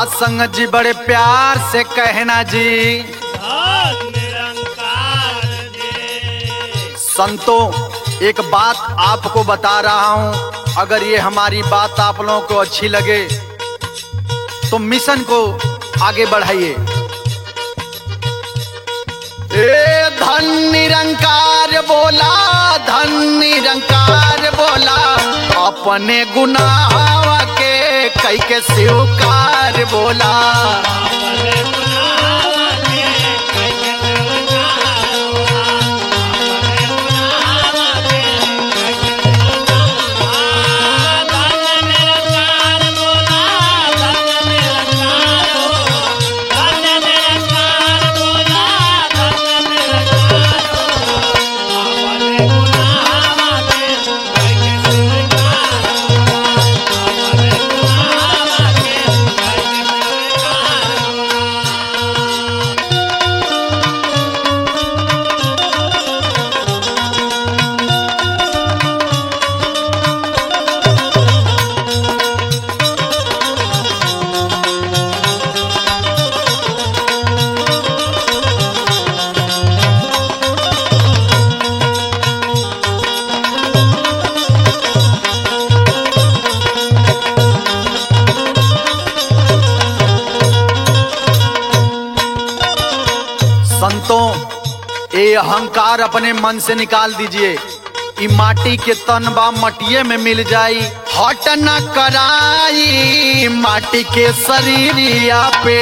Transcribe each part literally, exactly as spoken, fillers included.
सात संगत जी बड़े प्यार से कहना जी, संतों एक बात आपको बता रहा हूं, अगर ये हमारी बात आप लोगों को अच्छी लगे तो मिशन को आगे बढ़ाइए। ए धन निरंकार बोला, धन निरंकार बोला, अपने गुनाह के कई के स्वीकार बोला। संतों ये अहंकार अपने मन से निकाल दीजिए। ई माटी के तन बा मटिये में मिल जाई, हट न कराई माटी के शरीरिया पे।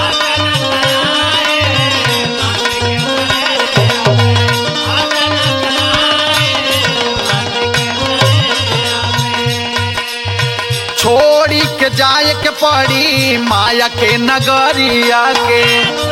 छोड़ी के जाए के पड़ी माया के नगरिया के।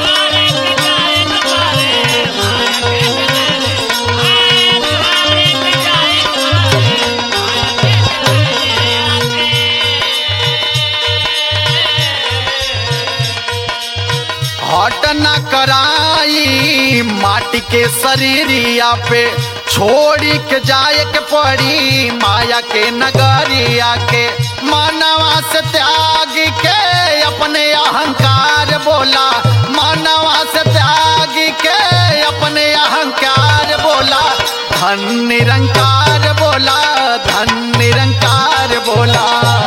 हट न कराई माटी के शरीरिया पे, छोड़ी के जाए के पड़ी माया के नगरिया के। मानवा से त्याग के अपने अहंकार बोला, मानवा से त्याग के अपने अहंकार बोला। धन निरंकार बोला, धन निरंकार बोला।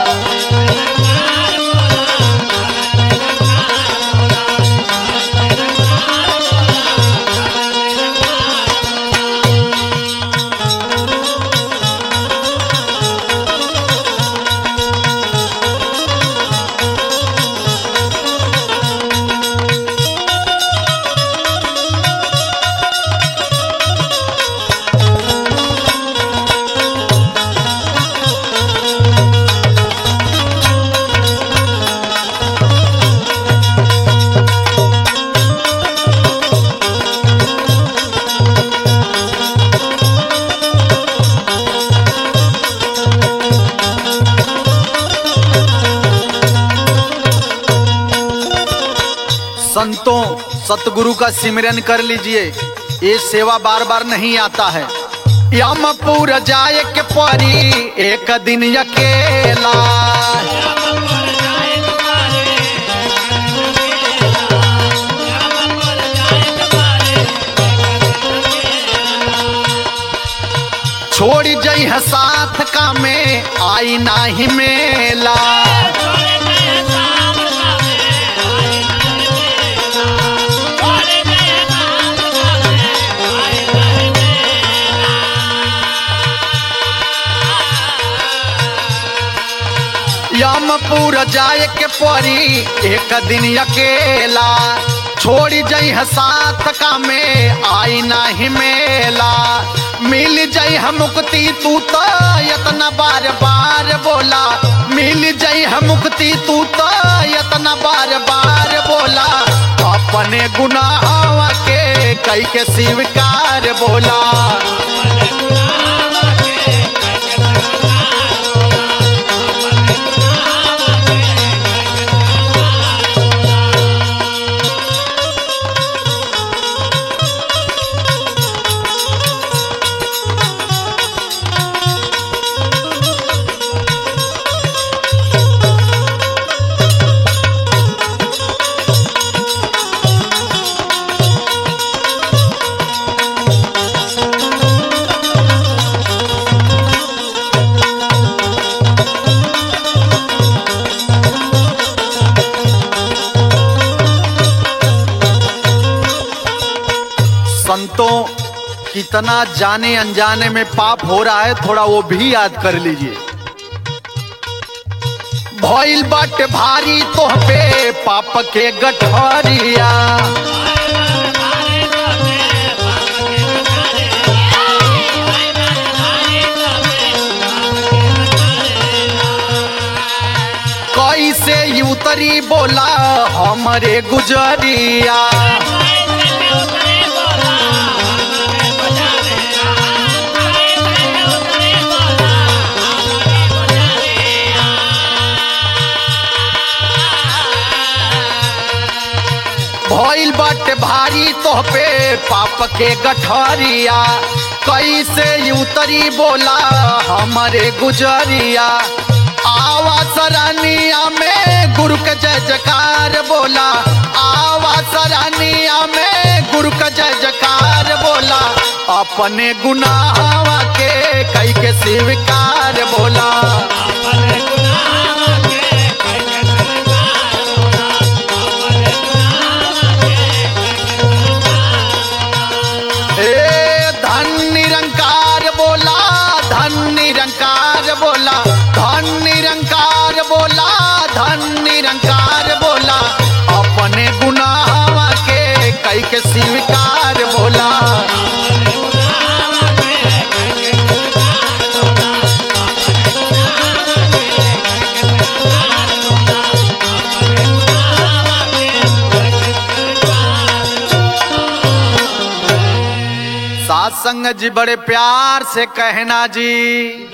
संतों सतगुरु का सिमरन कर लीजिए, ये सेवा बार बार नहीं आता है। यमपुर जाए के परी एक दिन अकेला, छोड़ी जई है साथ का में आई नाही मेला। यमपुर जाए के परी एक दिन अकेला, छोड़ी जई है साथ का में आई नाही मेला। मिल जई है मुक्ति तू तो यतना बार बार बोला, मिल जई है मुक्ति तू तो यतना बार बार बोला। अपने गुनाह के कई के स्वीकार बोला। कितना जाने अनजाने में पाप हो रहा है, थोड़ा वो भी याद कर लीजिए। भइल बाटे भारी तोह पे पाप के गठरिया, कैसे ही उतरी बोला हमरे गुजरिया। भइल बाटे भारी तोह पे पाप के गठरिया, कैसे ही उतरी बोला हमरे गुजरिया। आवा सरानिया में गुरु का जय जयकार बोला, आवा सरानिया में गुरु का जय जयकार बोला। अपने गुनाहवा के कई के स्वीकार बोला, धन निरंकार बोला, धन निरंकार बोला, धन निरंकार बोला, धन निरंकार बोला। अपने गुनाहवा के कई के स्वीकार बोला, साथ संगत जी बड़े प्यार से कहना जी।